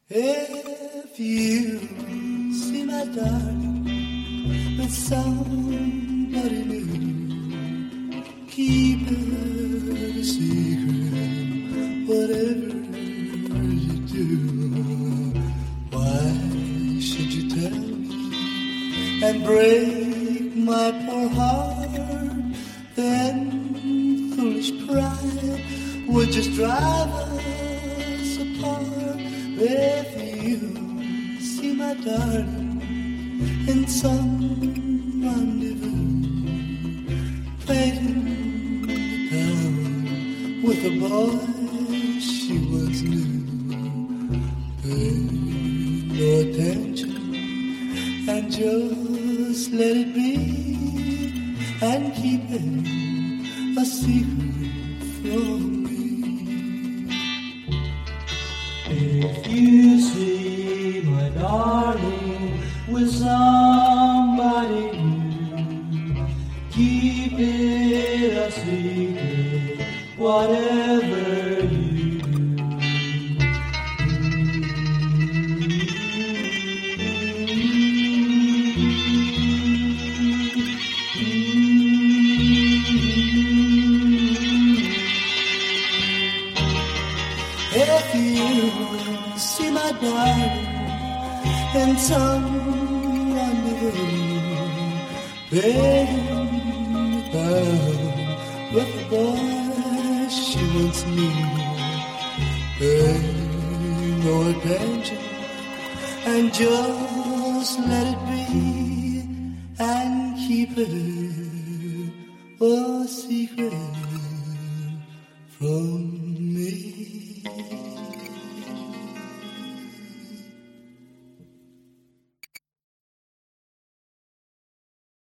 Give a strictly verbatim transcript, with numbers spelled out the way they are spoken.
If you see my darling with somebody new, keep it a secret, whatever you do. Why should you tell me and break my poor heart? Then foolish pride would just drive us apart. If you see my darling in some rendezvous, fading down with a boy she once knew, pay no attention and just let it be, and keep it a secret from me. If you see my darling with somebody new, keep it a secret, whatever you do. If you see my darling in some rendezvous, begging down with a boy she once knew, pay no attention and just let it be, and keep it a secret from me.